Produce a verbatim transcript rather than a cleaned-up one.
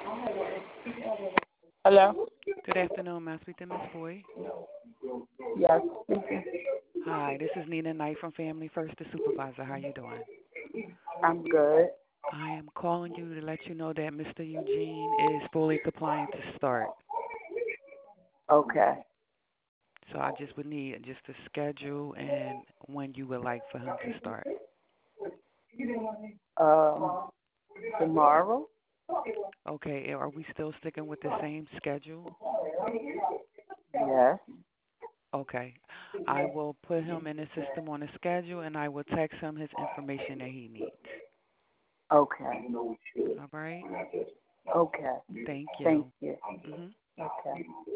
Hello? Good afternoon, may I speak to Miss Boyd? Yes. Hi, this is Nina Knight from Family First, the supervisor. How you doing? I'm good. I am calling you to let you know that Mister Eugene is fully compliant to start. Okay. So I just would need just a schedule and when you would like for him to start. Um, tomorrow? Okay, are we still sticking with the same schedule? Yes. Okay. I will put him in the system on the schedule and I will text him his information that he needs. Okay. All right? Okay. Thank Thank you. you. Mhm. Okay.